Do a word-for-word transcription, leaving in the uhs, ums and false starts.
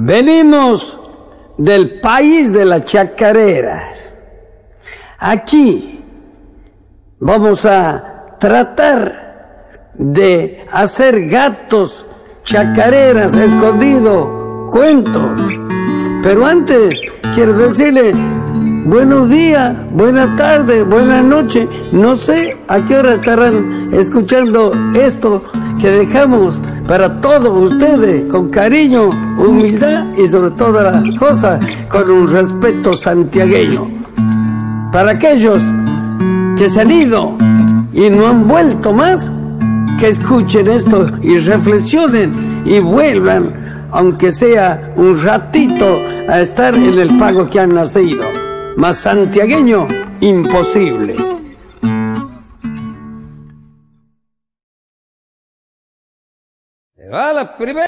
Venimos del país de las chacareras. Aquí vamos a tratar de hacer gatos, chacareras, escondidos, cuentos. Pero antes quiero decirle buenos días, buenas tardes, buenas noches. No sé a qué hora estarán escuchando esto que dejamos para todos ustedes con cariño, humildad y sobre todas las cosas con un respeto santiagueño. Para aquellos que se han ido y no han vuelto más, que escuchen esto y reflexionen y vuelvan, aunque sea un ratito, a estar en el pago que han nacido. Más santiagueño, imposible. Va la primera.